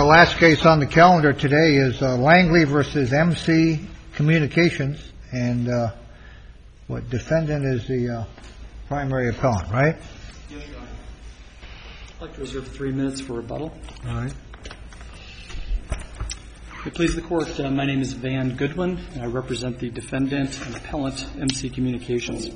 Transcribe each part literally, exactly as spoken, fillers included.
last case on the calendar today is uh, Langley versus M C Communications, and uh, what defendant is the uh, primary appellant, right? Yes, Your Honor. I'd like to reserve three minutes for rebuttal. All right. If it pleases the Court, uh, my name is Van Goodwin, and I represent the defendant and appellant, M C Communications.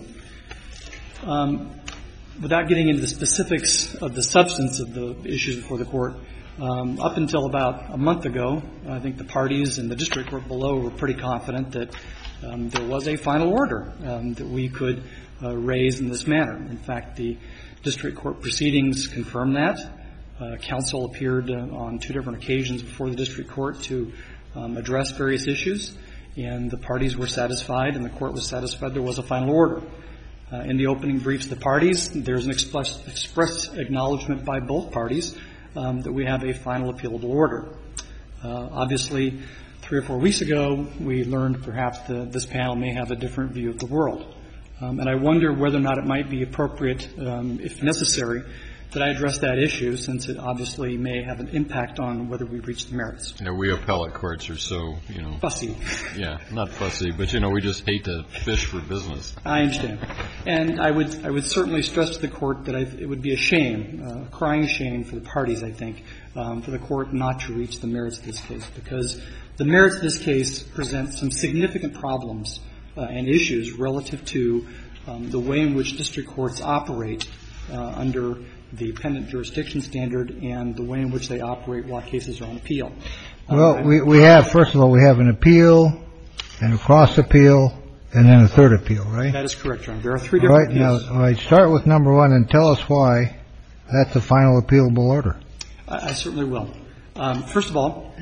Um, without getting into the specifics of the substance of the issues before the Court, um, up until about a month ago, I think the parties and the district court below were pretty confident that um, there was a final order um, that we could uh, raise in this manner. In fact, the district court proceedings confirmed that. Uh, counsel appeared uh, on two different occasions before the district court to um, address various issues, and the parties were satisfied and the court was satisfied there was a final order. Uh, in the opening briefs of the parties, there's an express, express acknowledgement by both parties um, that we have a final appealable order. Uh, obviously, three or four weeks ago, we learned perhaps that this panel may have a different view of the world. Um, and I wonder whether or not it might be appropriate, um, if necessary, that I address that issue, since it obviously may have an impact on whether we reach the merits. You know, we appellate courts are so, you know. Fussy. Yeah, not fussy, but, you know, we just hate to fish for business. I understand. And I would I would certainly stress to the Court that I, it would be a shame, uh, a crying shame for the parties, I think, um, for the Court not to reach the merits of this case, because the merits of this case present some significant problems uh, and issues relative to um, the way in which district courts operate uh, under the appendant jurisdiction standard and the way in which they operate while cases are on appeal. Well, um, we, we have, first of all, we have an appeal and a cross appeal and then a third appeal, right? That is correct, Your Honor. There are three different all right, appeals. Now, all right, start with number one and tell us why that's a final appealable order. I, I certainly will. Um, first of all,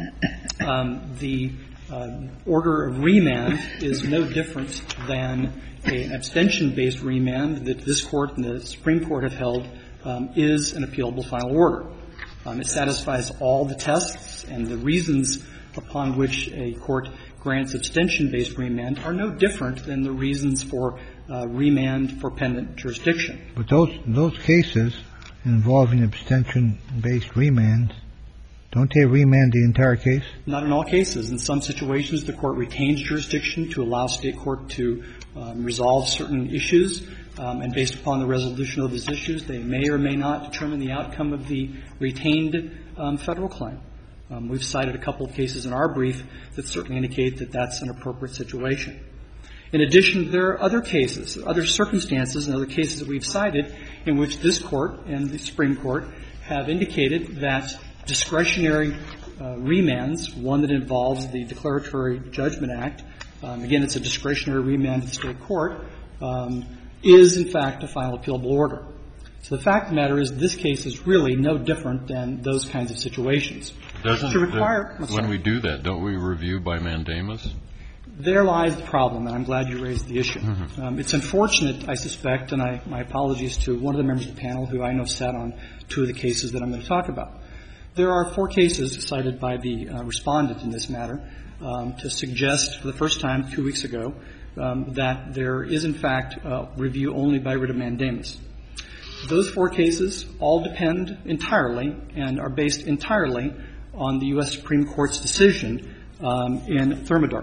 um, the uh, order of remand is no different than a, an abstention-based remand that this Court and the Supreme Court have held Um, is an appealable final order. Um, it satisfies all the tests, and the reasons upon which a court grants abstention-based remand are no different than the reasons for uh, remand for pendant jurisdiction. But those those cases involving abstention-based remand, don't they remand the entire case? Not in all cases. In some situations, the court retains jurisdiction to allow state court to um, resolve certain issues. Um, and based upon the resolution of those issues, they may or may not determine the outcome of the retained um, federal claim. Um, we've cited a couple of cases in our brief that certainly indicate that that's an appropriate situation. In addition, there are other cases, other circumstances and other cases that we've cited in which this Court and the Supreme Court have indicated that discretionary uh, remands, one that involves the Declaratory Judgment Act, um, again, it's a discretionary remand to the state court, um, is, in fact, a final appealable order. So the fact of the matter is this case is really no different than those kinds of situations. Doesn't to require, the, when we do that, don't we review by mandamus? There lies the problem, and I'm glad you raised the issue. Mm-hmm. Um, it's unfortunate, I suspect, and I, my apologies to one of the members of the panel who I know sat on two of the cases that I'm going to talk about. There are four cases cited by the uh, respondent in this matter um, to suggest for the first time two weeks ago Um, that there is, in fact, uh, review only by writ of mandamus. Those four cases all depend entirely and are based entirely on the U S Supreme Court's decision um, in Thermidor.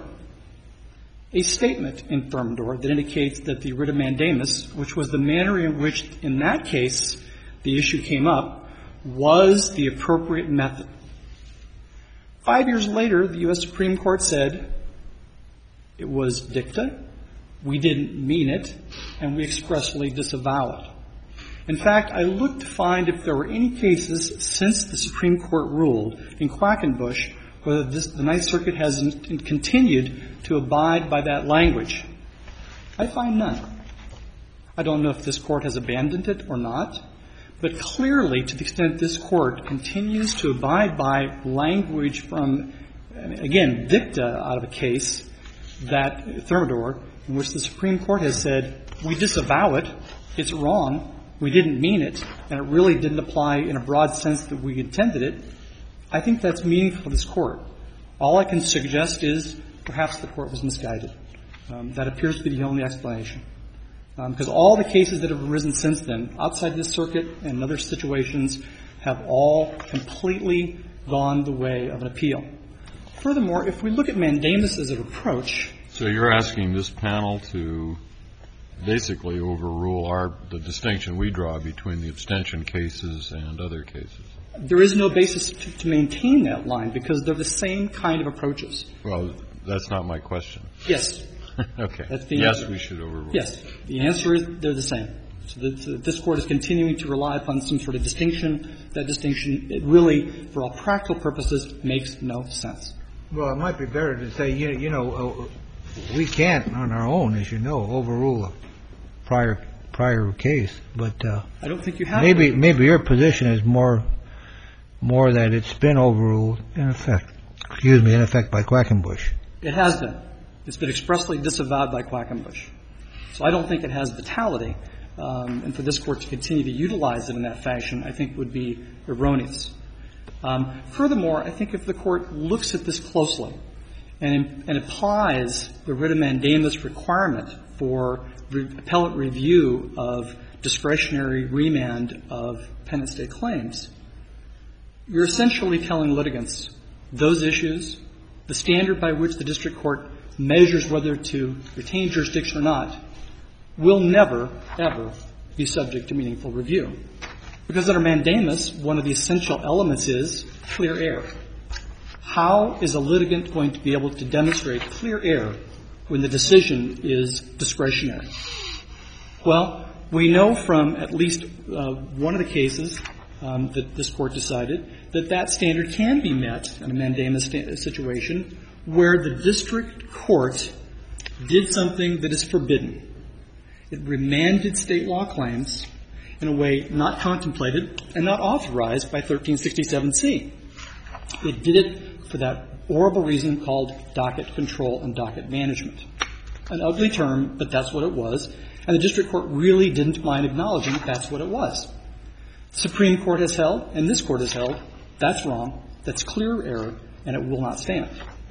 A statement in Thermidor that indicates that the writ of mandamus, which was the manner in which, in that case, the issue came up, was the appropriate method. Five years later, the U S Supreme Court said it was dicta, we didn't mean it, and we expressly disavow it. In fact, I looked to find if there were any cases since the Supreme Court ruled in Quackenbush whether this, the Ninth Circuit has in, continued to abide by that language. I find none. I don't know if this Court has abandoned it or not, but clearly, to the extent this Court continues to abide by language from, again, dicta out of a case, that Thermidor, in which the Supreme Court has said, we disavow it, it's wrong, we didn't mean it, and it really didn't apply in a broad sense that we intended it, I think that's meaningful to this Court. All I can suggest is perhaps the Court was misguided. Um, that appears to be the only explanation. Um, because all the cases that have arisen since then, outside this circuit and in other situations, have all completely gone the way of an appeal. Furthermore, if we look at mandamus as an approach. So you're asking this panel to basically overrule our the distinction we draw between the abstention cases and other cases. There is no basis to, to maintain that line because they're the same kind of approaches. Well, that's not my question. Yes. Okay. That's the yes, answer. we should overrule. Yes. The answer is they're the same. So that, so this Court is continuing to rely upon some sort of distinction. That distinction, it really, for all practical purposes, makes no sense. Well, it might be better to say, you, you know, uh, we can't on our own, as you know, overrule a prior prior case. But uh, I don't think you have maybe to. maybe your position is more more that it's been overruled in effect. Excuse me, in effect by Quackenbush. It has been. It's been expressly disavowed by Quackenbush. So I don't think it has vitality. Um, and for this Court to continue to utilize it in that fashion, I think would be erroneous. Um, furthermore, I think if the Court looks at this closely and, and applies the writ of mandamus requirement for re- appellate review of discretionary remand of pendent state claims, you're essentially telling litigants those issues, the standard by which the district court measures whether to retain jurisdiction or not, will never, ever be subject to meaningful review. Because under mandamus, one of the essential elements is clear error. How is a litigant going to be able to demonstrate clear error when the decision is discretionary? Well, we know from at least uh, one of the cases um, that this Court decided that that standard can be met in a mandamus sta- situation where the district court did something that is forbidden. It remanded state law claims in a way not contemplated and not authorized by thirteen sixty-seven C. It did it for that horrible reason called docket control and docket management. An ugly term, but that's what it was. And the district court really didn't mind acknowledging that that's what it was. The Supreme Court has held, and this Court has held, that's wrong, that's clear error, and it will not stand.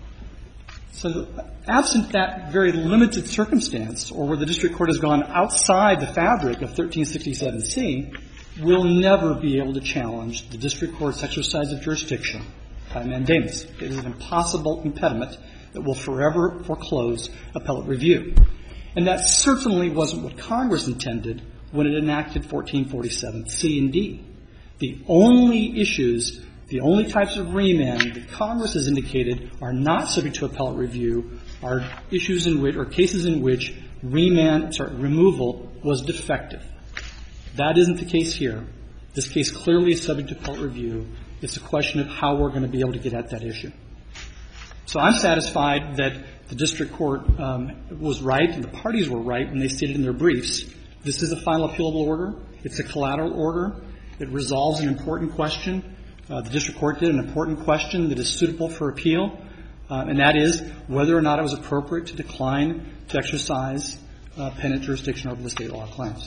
So absent that very limited circumstance, or where the district court has gone outside the fabric of thirteen sixty-seven C, we'll never be able to challenge the district court's exercise of jurisdiction by mandamus. It is an impossible impediment that will forever foreclose appellate review. And that certainly wasn't what Congress intended when it enacted fourteen forty-seven C and D. The only issues The only types of remand that Congress has indicated are not subject to appellate review are issues in which, or cases in which remand, sorry, removal was defective. That isn't the case here. This case clearly is subject to appellate review. It's a question of how we're going to be able to get at that issue. So I'm satisfied that the district court um, was right and the parties were right when they stated in their briefs, this is a final appealable order. It's a collateral order. It resolves an important question. Uh, the district court did an important question that is suitable for appeal, uh, and that is whether or not it was appropriate to decline to exercise uh, pendent jurisdiction over the state law claims.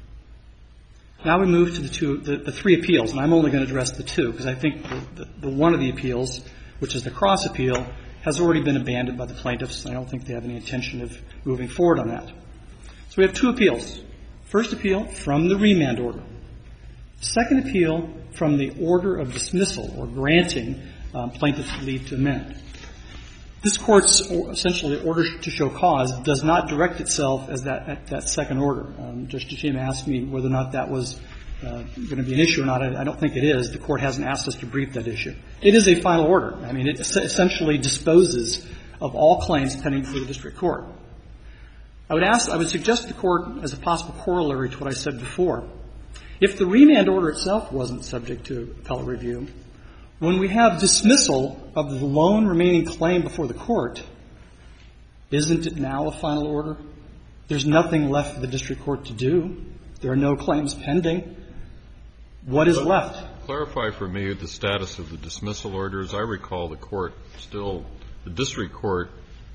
Now we move to the two, the, the three appeals, and I'm only going to address the two because I think the, the, the one of the appeals, which is the cross appeal, has already been abandoned by the plaintiffs. I don't think they have any intention of moving forward on that. So we have two appeals. First appeal from the remand order. Second appeal from the order of dismissal or granting um, plaintiffs leave to amend. This Court's essentially order to show cause does not direct itself as that at that second order. Um, Judge Tachema asked me whether or not that was uh, going to be an issue or not. I, I don't think it is. The Court hasn't asked us to brief that issue. It is a final order. I mean, it es- essentially disposes of all claims pending before the district court. I would ask, I would suggest to the Court as a possible corollary to what I said before. If the remand order itself wasn't subject to appellate review, when we have dismissal of the lone remaining claim before the Court, isn't it now a final order? There's nothing left for the district court to do. There are no claims pending. What is left? Clarify for me the status of the dismissal orders. I recall the court still, the district court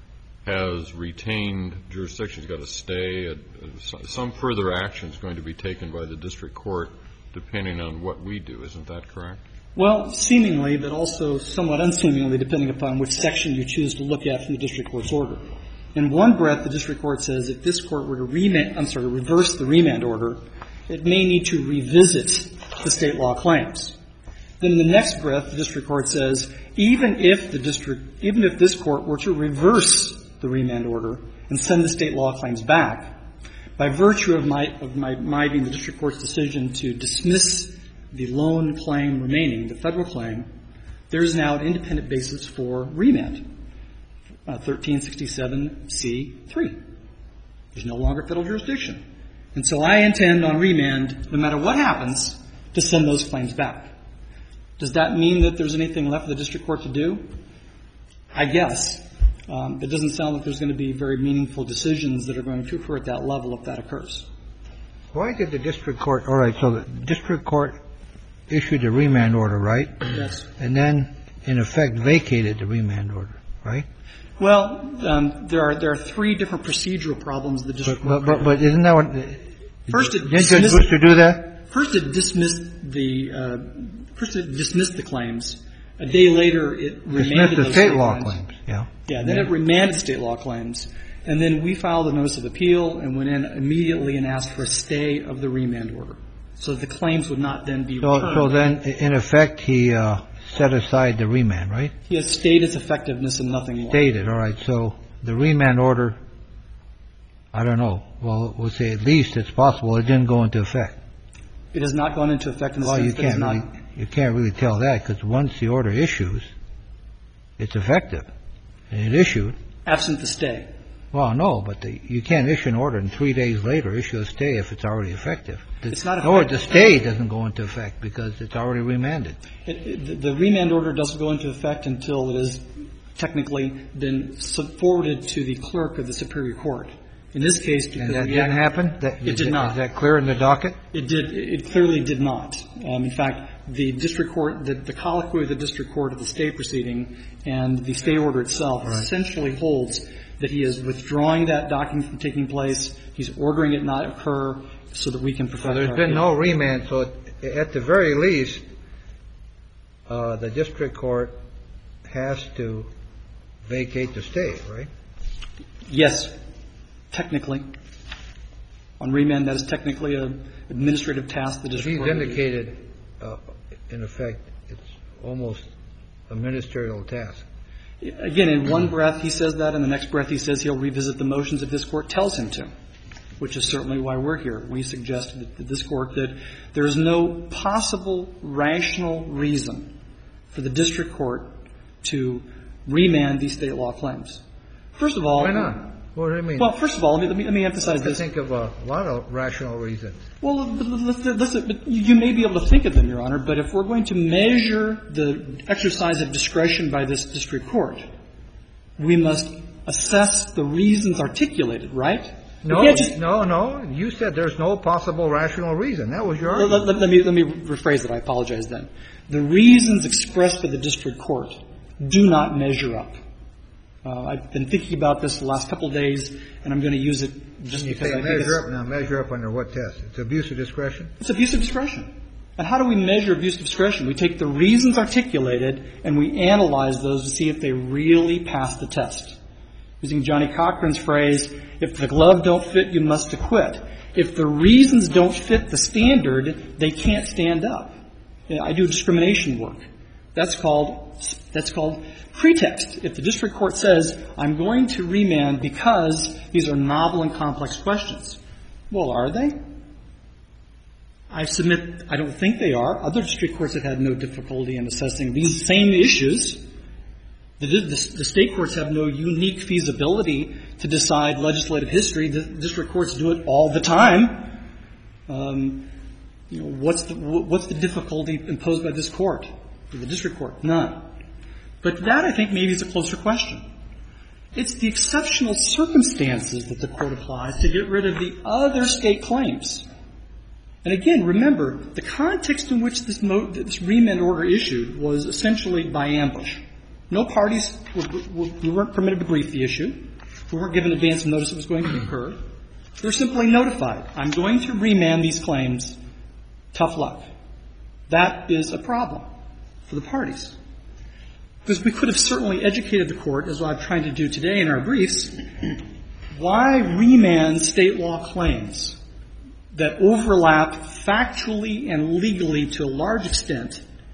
has retained jurisdiction. It's got to stay. Uh, some further action is going to be taken by the district court depending on what we do. Isn't that correct? Well, seemingly, but also somewhat unseemingly, depending upon which section you choose to look at from the district court's order. In one breath, the district court says if this court were to remand, I'm sorry, reverse the remand order, it may need to revisit the state law claims. Then in the next breath, the district court says, even if the district, even if this court were to reverse the remand order and send the state law claims back, by virtue of my, of my, my being the district court's decision to dismiss the lone claim remaining, the federal claim, there is now an independent basis for remand, uh, thirteen sixty-seven C three. There's no longer federal jurisdiction. And so I intend on remand, no matter what happens, to send those claims back. Does that mean that there's anything left for the district court to do? I guess. Um, it doesn't sound like there's going to be very meaningful decisions that are going to occur at that level if that occurs. Why did the district court, all right, so the district court issued a remand order, right? Yes. And then, in effect, vacated the remand order, right? Well, um, there are there are three different procedural problems the district But, court but, but, but isn't that what, First, it didn't Judge dismissed- Brewster do that? First, it dismissed the uh, first it dismissed the claims. A day later, it remanded Dismissed the those state state law claims. claims, yeah. Yeah, then it remanded state law claims. And then we filed a notice of appeal and went in immediately and asked for a stay of the remand order so that the claims would not then be So, returned. so then, in effect, he uh, set aside the remand, right? He has stayed its effectiveness and nothing more. Stated, all right. So the remand order, I don't know. Well, we'll say at least it's possible it didn't go into effect. It has not gone into effect in the Well, you sense that it's can't not. really, you can't really tell that because once the order issues, it's effective. And it issued. Absent the stay. Well, no, but the, you can't issue an order and three days later issue a stay if it's already effective. The, It's not Or effective. the stay doesn't go into effect because it's already remanded. It, it, the- the remand order doesn't go into effect until it has technically been sub- forwarded to the clerk of the Superior Court. In this case, because And that we didn't act- happen? That, It is did that- not. Is that clear in the docket? It did. It clearly did not. Um, in fact, the district court, the, the colloquy of the district court of the stay proceeding and the stay order itself Right. essentially holds that he is withdrawing that document from taking place. He's ordering it not occur so that we can perfect So our there's been appeal. no remand, so at- at the very least, uh, the district court has to vacate the stay, right? Yes, technically. On remand, that is technically an administrative task the district He's court will do. indicated, uh, in effect, it's almost a ministerial task. Again, in one breath he says that, and the next breath he says he'll revisit the motions if this Court tells him to, which is certainly why we're here. We suggested to this Court that there is no possible rational reason for the district court to remand these state law claims. First of all — Why not? What do you mean? Well, first of all, let me, let me, let me emphasize I this. think of a lot of rational reasons. Well, but listen, listen, but you may be able to think of them, Your Honor, but if we're going to measure the exercise of discretion by this district court, we must assess the reasons articulated, right? No, We can't just, no, no. You said there's no possible rational reason. That was your let, argument. let- let me, let me rephrase it. I apologize then. The reasons expressed by the district court do not measure up. Uh, I've been thinking about this the last couple of days, and I'm going to use it just You because say I think it's, measure up now. Measure up under what test? It's abuse of discretion? it's abuse of discretion. And how do we measure abuse of discretion? We take the reasons articulated and we analyze those to see if they really pass the test. Using Johnny Cochran's phrase, if the glove don't fit, you must acquit. If the reasons don't fit the standard, they can't stand up. You know, I do discrimination work. That's called, that's called pretext. If the district court says, I'm going to remand because these are novel and complex questions. Well, are they? I submit I don't think they are. Other district courts have had no difficulty in assessing these same issues. The, the, the state courts have no unique feasibility to decide legislative history. The district courts do it all the time. Um, you know, what's the what's the difficulty imposed by this court, or the district court? None. But that, I think, maybe is a closer question. It's the exceptional circumstances that the court applies to get rid of the other state claims. And again, remember, the context in which this, mo- this remand order issued was essentially by ambush. No parties were, were, we weren't permitted to brief the issue. We weren't given advance notice it was going to occur. They were simply notified. I'm going to remand these claims. Tough luck. That is a problem for the parties. Because we could have certainly educated the court, as I'm trying to do today in our briefs, why remand state law claims that overlap factually and legally to a large extent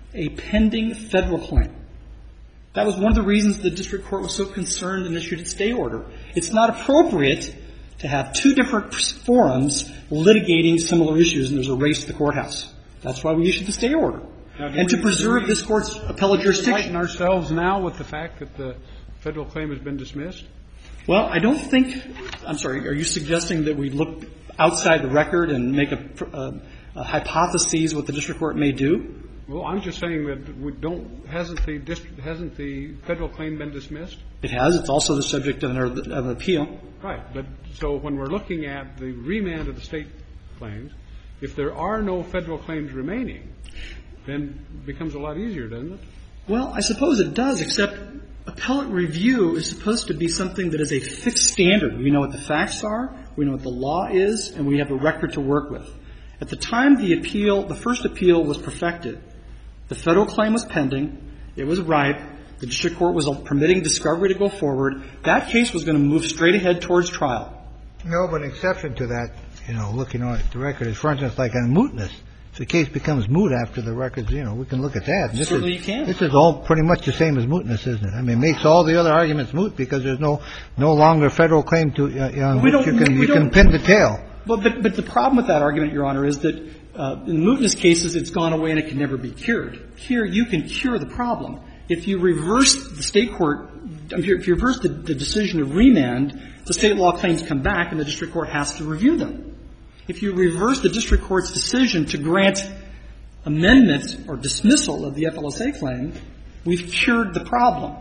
a pending federal claim. That was one of the reasons the district court was so concerned and issued its stay order. It's not appropriate to have two different forums litigating similar issues, and there's a race to the courthouse. That's why we issued the stay order. Now, and to we, preserve we, this court's appellate jurisdiction. Frighten ourselves now with the fact that the federal claim has been dismissed? Well, I don't think – I'm sorry, are you suggesting that we look outside the record and make a, a, a hypothesis what the district court may do? Well, I'm just saying that we don't – hasn't the district, hasn't the federal claim been dismissed? It has. It's also the subject of an, of an appeal. Right. But so when we're looking at the remand of the state claims, if there are no federal claims remaining, then it becomes a lot easier, doesn't it? Well, I suppose it does, except appellate review is supposed to be something that is a fixed standard. We know what the facts are, we know what the law is, and we have a record to work with. At the time the appeal, the first appeal was perfected, the federal claim was pending, it was ripe, the district court was permitting discovery to go forward. That case was going to move straight ahead towards trial. No, but an exception to that, you know, looking at the record is, for instance, like on mootness. If the case becomes moot after the records, you know, we can look at that. This Certainly is, you can. This is all pretty much the same as mootness, isn't it? I mean, it makes all the other arguments moot because there's no no longer federal claim to uh, on which you can, you can pin the tail. Well, but, but the problem with that argument, Your Honor, is that uh, in mootness cases it's gone away and it can never be cured. Here you can cure the problem. If you reverse the state court, if you reverse the, the decision of remand, the state law claims come back and the district court has to review them. If you reverse the district court's decision to grant amendment or dismissal of the F L S A claim, we've cured the problem.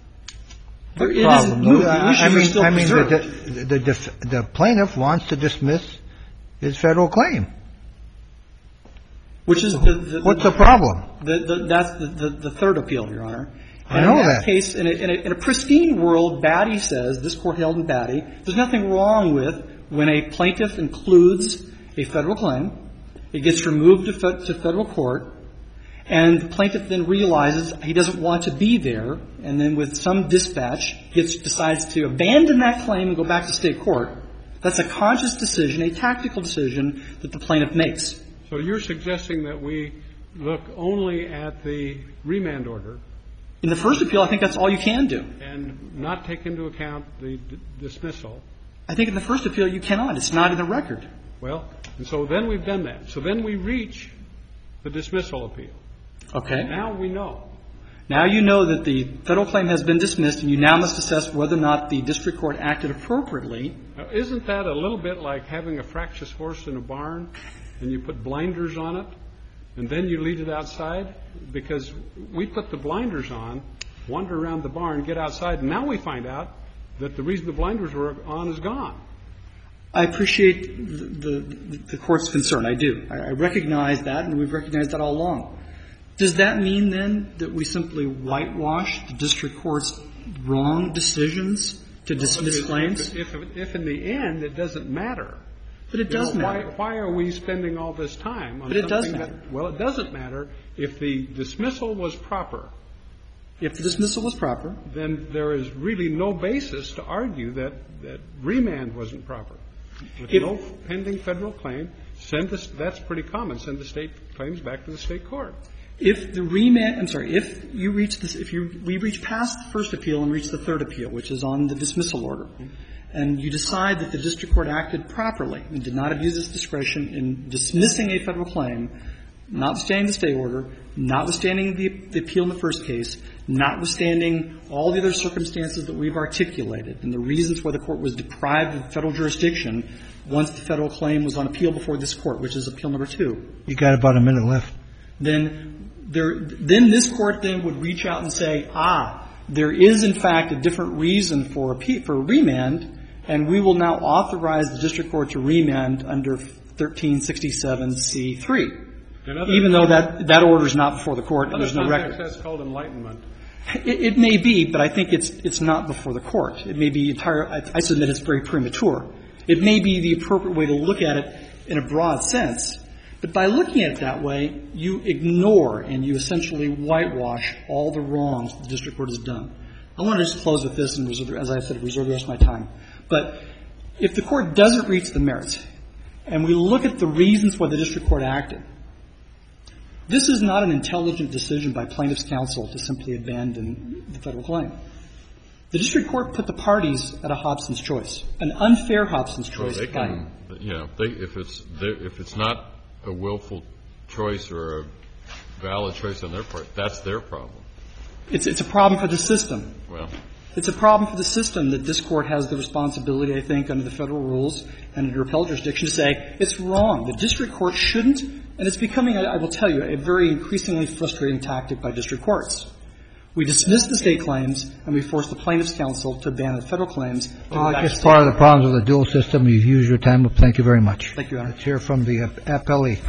But it isn't moot. The issues I mean, are still I mean, preserved. the, the, the, the plaintiff wants to dismiss his federal claim. Which is the, the, what's the, the problem? The, the, that's the, the, the third appeal, Your Honor. And I know in that, that. case, in a, in, a, in a pristine world, Batty says, this court held in Batty, there's nothing wrong with when a plaintiff includes a federal claim, it gets removed to, fe- to federal court, and the plaintiff then realizes he doesn't want to be there, and then with some dispatch gets, decides to abandon that claim and go back to state court. That's a conscious decision, a tactical decision that the plaintiff makes. So you're suggesting that we look only at the remand order? In the first appeal, I think that's all you can do. And not take into account the d- dismissal? I think in the first appeal you cannot. It's not in the record. Well, and so then we've done that. So then we reach the dismissal appeal. Okay. Now we know. Now you know that the federal claim has been dismissed, and you now must assess whether or not the district court acted appropriately. Now, isn't that a little bit like having a fractious horse in a barn, and you put blinders on it, and then you lead it outside? Because we put the blinders on, wander around the barn, get outside, and now we find out that the reason the blinders were on is gone. I appreciate the, the, the court's concern. I do. I, I recognize that, and we've recognized that all along. Does that mean, then, that we simply whitewash the district court's wrong decisions to dismiss well, if, claims? If, if, if in the end it doesn't matter. But it does know, matter. Why, why are we spending all this time on but it something does matter. That, well, it doesn't matter if the dismissal was proper. If the dismissal was proper, then there is really no basis to argue that, that remand wasn't proper. With if, no pending federal claim, send the, that's pretty common. Send the state claims back to the state court. If the remand, I'm sorry, if you reach this, if you, we reach past the first appeal and reach the third appeal, which is on the dismissal order, and you decide that the district court acted properly and did not abuse its discretion in dismissing a federal claim, notwithstanding the stay order, notwithstanding the, the appeal in the first case, notwithstanding all the other circumstances that we've articulated and the reasons why the court was deprived of federal jurisdiction once the federal claim was on appeal before this court, which is appeal number two. You got about a minute left. Then there, then this court then would reach out and say, ah, there is in fact a different reason for a, for a remand, and we will now authorize the district court to remand under thirteen sixty-seven C three. Even though that, that order is not before the court and there's no record. That's called enlightenment. It, it may be, but I think it's, it's not before the court. It may be entire, I, I submit it's very premature. It may be the appropriate way to look at it in a broad sense. But by looking at it that way, you ignore and you essentially whitewash all the wrongs the district court has done. I want to just close with this and reserve, as I said, reserve the rest of my time. But if the court doesn't reach the merits and we look at the reasons why the district court acted, This is not an intelligent decision by plaintiff's counsel to simply abandon the Federal claim. The district court put the parties at a Hobson's choice, an unfair Hobson's choice. Well, they can, you know, they, if it's if it's not a willful choice or a valid choice on their part, that's their problem. It's it's a problem for the system. Well, it's a problem for the system that this Court has the responsibility, I think, under the Federal rules and under appellate jurisdiction to say it's wrong. The district court shouldn't, and it's becoming, I, I will tell you, a very increasingly frustrating tactic by district courts. We dismiss the State claims, and we force the plaintiff's counsel to abandon the Federal claims. Well, I guess part of the problems with the dual system, you've used your time up. Thank you very much. Thank you, Your Honor. Let's hear from the appellee.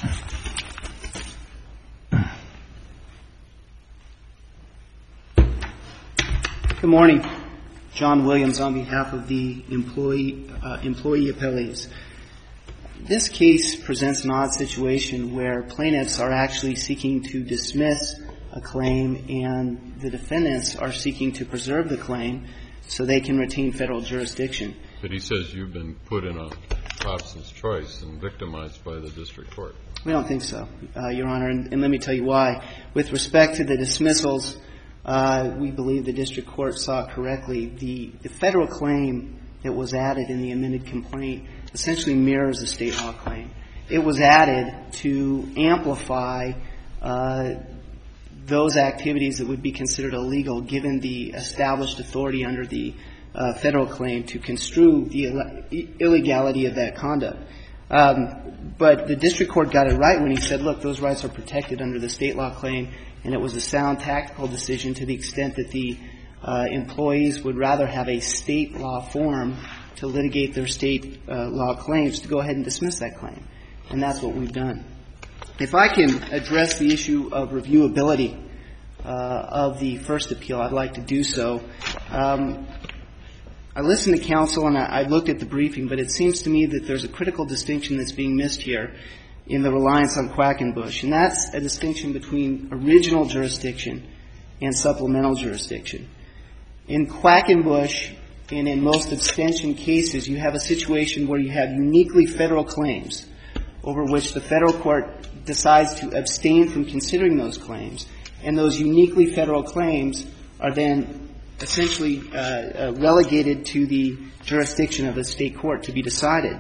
Good morning. John Williams on behalf of the employee uh, employee appellees. This case presents an odd situation where plaintiffs are actually seeking to dismiss a claim and the defendants are seeking to preserve the claim so they can retain Federal jurisdiction. But he says you've been put in a Hobson's choice and victimized by the district court. We don't think so, uh, Your Honor, and, and let me tell you why. With respect to the dismissals, Uh, we believe the district court saw correctly. The, the Federal claim that was added in the amended complaint essentially mirrors the State law claim. It was added to amplify uh, those activities that would be considered illegal given the established authority under the uh, Federal claim to construe the Ill- illegality of that conduct. Um, but the district court got it right when he said, look, those rights are protected under the State law claim, and it was a sound tactical decision to the extent that the uh, employees would rather have a State law forum to litigate their State uh, law claims to go ahead and dismiss that claim. And that's what we've done. If I can address the issue of reviewability uh, of the first appeal, I'd like to do so. Um, I listened to counsel and I, I looked at the briefing, but it seems to me that there's a critical distinction that's being missed here in the reliance on Quackenbush, and that's a distinction between original jurisdiction and supplemental jurisdiction. In Quackenbush and in most abstention cases, you have a situation where you have uniquely Federal claims over which the Federal court decides to abstain from considering those claims, and those uniquely Federal claims are then essentially uh, uh, relegated to the jurisdiction of a State court to be decided.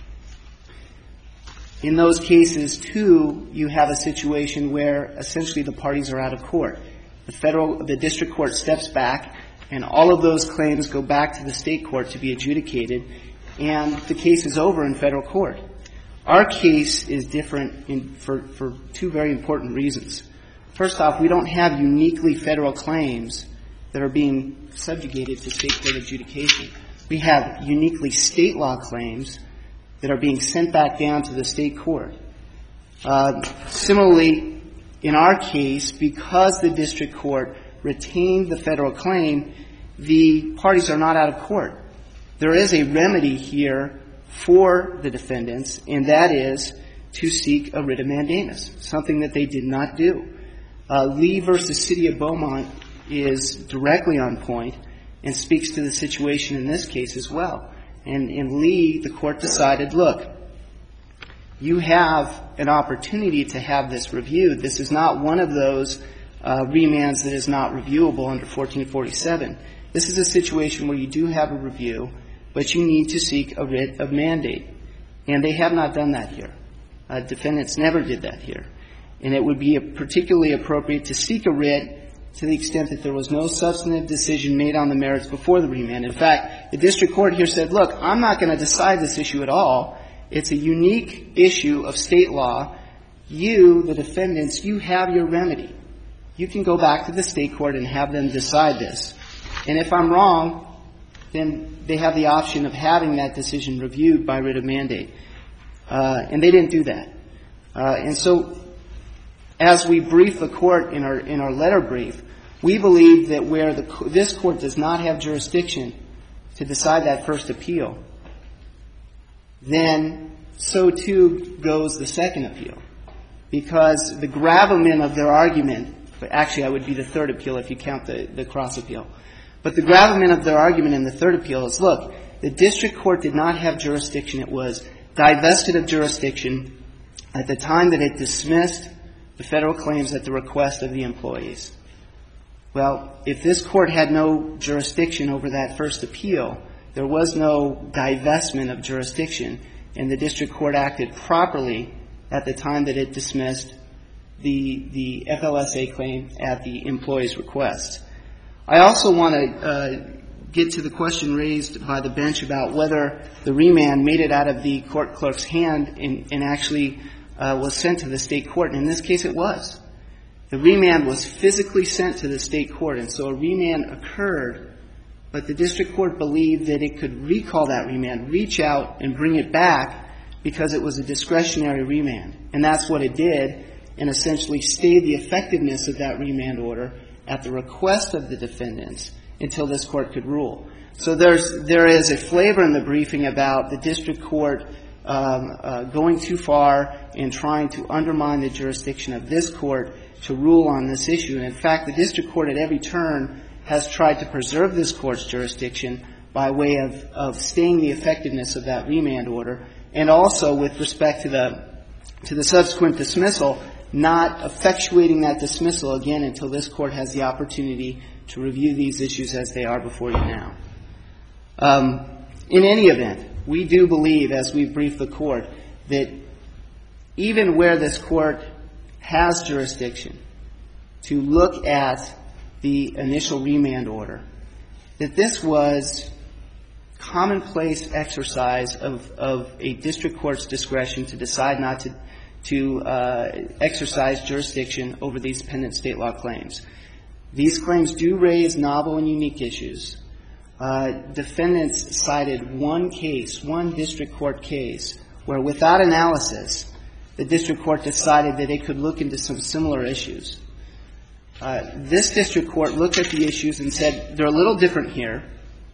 In those cases, too, you have a situation where essentially the parties are out of court. The Federal, the district court steps back, and all of those claims go back to the State court to be adjudicated, and the case is over in Federal court. Our case is different in, for, for two very important reasons. First off, we don't have uniquely Federal claims that are being subjugated to State court adjudication. We have uniquely State law claims that are being sent back down to the State court. Uh, similarly, in our case, because the district court retained the Federal claim, the parties are not out of court. There is a remedy here for the defendants, and that is to seek a writ of mandamus, something that they did not do. Uh, Lee versus City of Beaumont is directly on point and speaks to the situation in this case as well. And in Lee, the court decided, look, you have an opportunity to have this reviewed. This is not one of those uh, remands that is not reviewable under fourteen forty-seven. This is a situation where you do have a review, but you need to seek a writ of mandate. And they have not done that here. Uh, defendants never did that here. And it would be particularly appropriate to seek a writ to the extent that there was no substantive decision made on the merits before the remand. In fact, the district court here said, look, I'm not going to decide this issue at all. It's a unique issue of State law. You, the defendants, you have your remedy. You can go back to the State court and have them decide this. And if I'm wrong, then they have the option of having that decision reviewed by writ of mandate. Uh, and they didn't do that. Uh, and so as we brief the court in our in our letter brief, we believe that where the, this court does not have jurisdiction to decide that first appeal, then so too goes the second appeal. Because the gravamen of their argument, actually I would be the third appeal if you count the, the cross appeal, but the gravamen of their argument in the third appeal is, look, the district court did not have jurisdiction. It was divested of jurisdiction at the time that it dismissed the the federal claims at the request of the employees. Well, if this court had no jurisdiction over that first appeal, there was no divestment of jurisdiction, and the district court acted properly at the time that it dismissed the the F L S A claim at the employee's request. I also want to uh, get to the question raised by the bench about whether the remand made it out of the court clerk's hand and, and actually uh, was sent to the state court. And in this case, it was. The remand was physically sent to the state court, and so a remand occurred, but the district court believed that it could recall that remand, reach out and bring it back because it was a discretionary remand. And that's what it did, and essentially stayed the effectiveness of that remand order at the request of the defendants until this court could rule. So there's, there is a flavor in the briefing about the district court um, uh, going too far and trying to undermine the jurisdiction of this court to rule on this issue. And in fact, the district court at every turn has tried to preserve this court's jurisdiction by way of, of staying the effectiveness of that remand order, and also with respect to the, to the subsequent dismissal, not effectuating that dismissal again until this court has the opportunity to review these issues as they are before you now. Um, in any event, we do believe, as we've briefed the court, that even where this court has jurisdiction to look at the initial remand order, that this was commonplace exercise of, of a district court's discretion to decide not to to uh, exercise jurisdiction over these pendent state law claims. These claims do raise novel and unique issues. Uh, defendants cited one case, one district court case, where without analysis, the district court decided that it could look into some similar issues. Uh, this district court looked at the issues and said, they're a little different here,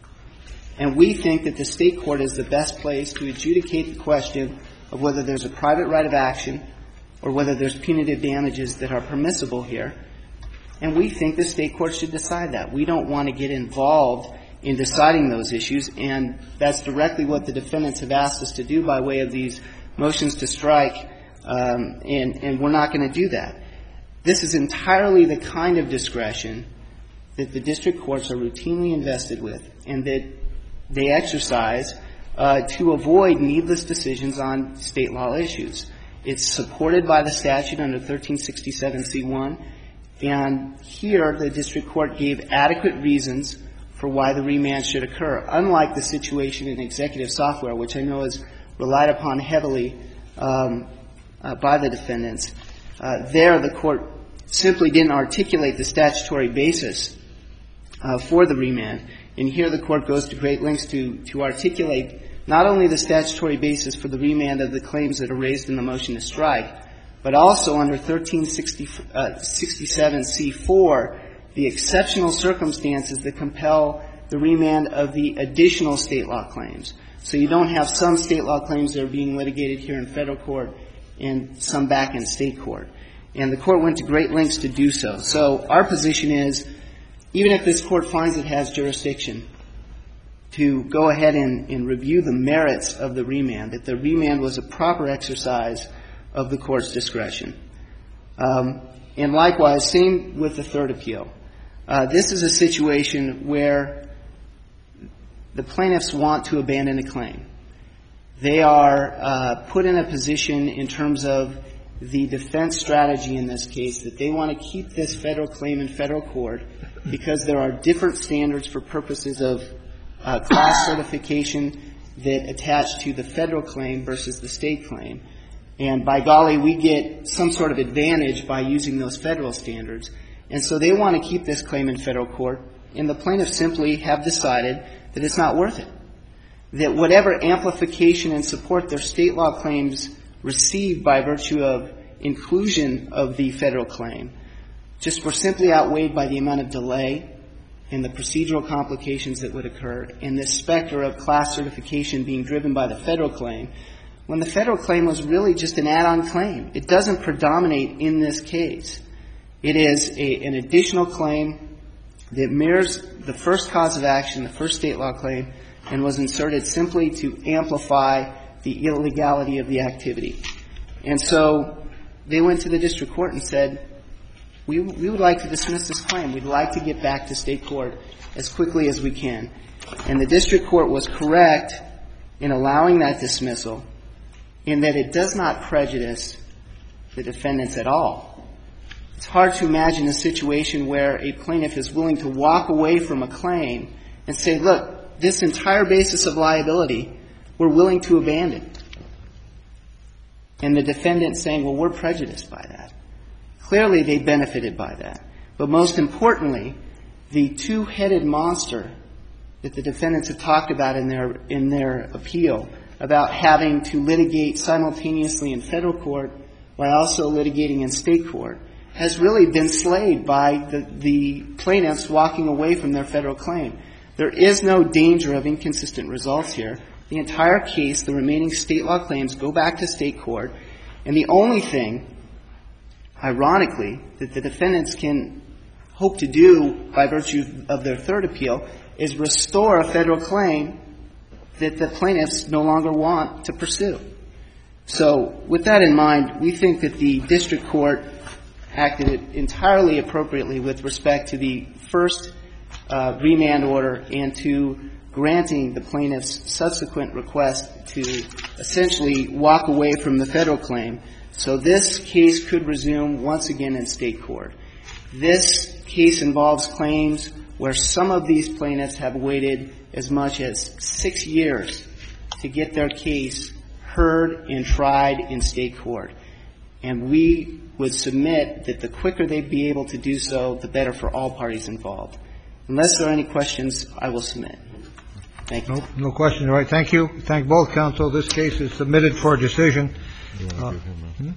and we think that the state court is the best place to adjudicate the question of whether there's a private right of action or whether there's punitive damages that are permissible here. And we think the state court should decide that. We don't want to get involved in deciding those issues, and that's directly what the defendants have asked us to do by way of these motions to strike, um, and, and we're not going to do that. This is entirely the kind of discretion that the district courts are routinely invested with and that they exercise uh, to avoid needless decisions on state law issues. It's supported by the statute under thirteen sixty-seven C one, and here the district court gave adequate reasons for why the remand should occur, unlike the situation in executive software, which I know is relied upon heavily um, uh, by the defendants. Uh, there, the court simply didn't articulate the statutory basis uh, for the remand, and here the court goes to great lengths to, to articulate not only the statutory basis for the remand of the claims that are raised in the motion to strike, but also under thirteen sixty-seven C four, the exceptional circumstances that compel the remand of the additional state law claims. So you don't have some state law claims that are being litigated here in federal court and some back in state court. And the court went to great lengths to do so. So our position is, even if this court finds it has jurisdiction to go ahead and, and review the merits of the remand, that the remand was a proper exercise of the court's discretion. Um, and likewise, same with the third appeal. Uh, this is a situation where the plaintiffs want to abandon a claim. They are uh, put in a position in terms of the defense strategy in this case that they want to keep this federal claim in federal court because there are different standards for purposes of uh, class certification that attach to the federal claim versus the state claim. And by golly, we get some sort of advantage by using those federal standards. And so they want to keep this claim in federal court, and the plaintiffs simply have decided that it's not worth it. That whatever amplification and support their state law claims receive by virtue of inclusion of the federal claim just were simply outweighed by the amount of delay and the procedural complications that would occur and this specter of class certification being driven by the federal claim, when the federal claim was really just an add-on claim. It doesn't predominate in this case. It is a, an additional claim that mirrors the first cause of action, the first state law claim, and was inserted simply to amplify the illegality of the activity. And so they went to the district court and said, we, we would like to dismiss this claim. We'd like to get back to state court as quickly as we can. And the district court was correct in allowing that dismissal in that it does not prejudice the defendants at all. It's hard to imagine a situation where a plaintiff is willing to walk away from a claim and say, look, this entire basis of liability we're willing to abandon. And the defendant saying, well, we're prejudiced by that. Clearly, they benefited by that. But most importantly, the two-headed monster that the defendants have talked about in their in their appeal about having to litigate simultaneously in federal court while also litigating in state court has really been slayed by the, the plaintiffs walking away from their federal claim. There is no danger of inconsistent results here. The entire case, the remaining state law claims, go back to state court. And the only thing, ironically, that the defendants can hope to do by virtue of their third appeal is restore a federal claim that the plaintiffs no longer want to pursue. So with that in mind, we think that the district court acted entirely appropriately with respect to the first uh, remand order and to granting the plaintiff's subsequent request to essentially walk away from the federal claim. So this case could resume once again in state court. This case involves claims where some of these plaintiffs have waited as much as six years to get their case heard and tried in state court. And we would submit that the quicker they'd be able to do so, the better for all parties involved. Unless there are any questions, I will submit. Thank you. No, no question. All right. Thank you. Thank both counsel. This case is submitted for decision. Uh, hmm?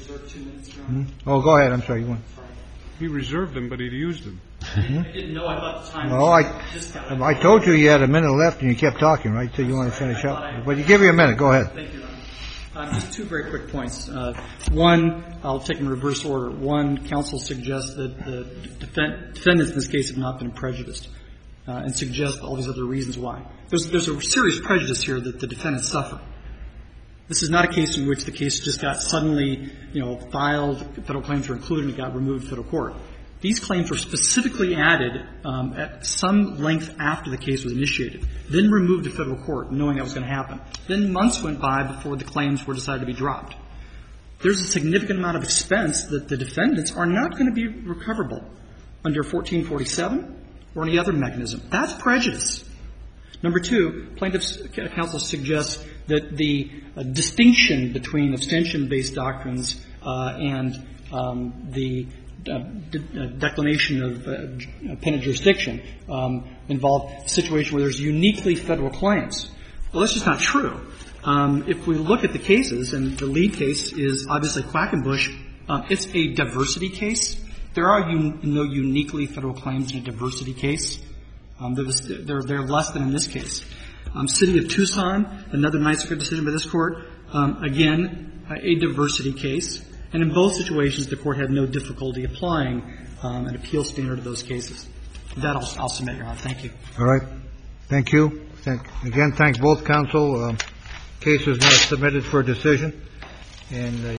Hmm? Oh, go ahead. I'm sorry. You want? He reserved them, but he used them. Mm-hmm. I didn't know. I thought the time. Well, I, I told you you had a minute left, and you kept talking, right? So you want to finish up? But you give you a minute. Go ahead. Thank you. Uh, just two very quick points. Uh, one, I'll take in reverse order. One, counsel suggests that the defend, defendants in this case have not been prejudiced, uh, and suggests all these other reasons why. There's, there's a serious prejudice here that the defendants suffer. This is not a case in which the case just got suddenly, you know, filed, federal claims were included, and it got removed in federal court. These claims were specifically added um, at some length after the case was initiated, then removed to federal court, knowing that was going to happen. Then months went by before the claims were decided to be dropped. There's a significant amount of expense that the defendants are not going to be recoverable under fourteen forty-seven or any other mechanism. That's prejudice. Number two, plaintiffs' counsel suggests that the uh, distinction between abstention-based doctrines uh, and um, the Uh, de- uh, declination of uh, appended jurisdiction um, involve a situation where there's uniquely federal claims. Well, that's just not true. Um, if we look at the cases, and the lead case is obviously Quackenbush, um, it's a diversity case. There are un- no uniquely federal claims in a diversity case. Um, there was, they're, they're less than in this case. Um, City of Tucson, another Ninth Circuit decision by this court, um, again, a diversity case. And in both situations, the court had no difficulty applying um, an appeal standard to those cases. With that, I'll, I'll submit, Your Honor. Thank you. All right. Thank you. Thank, again, thank both counsel. Um, case is now submitted for decision. And uh,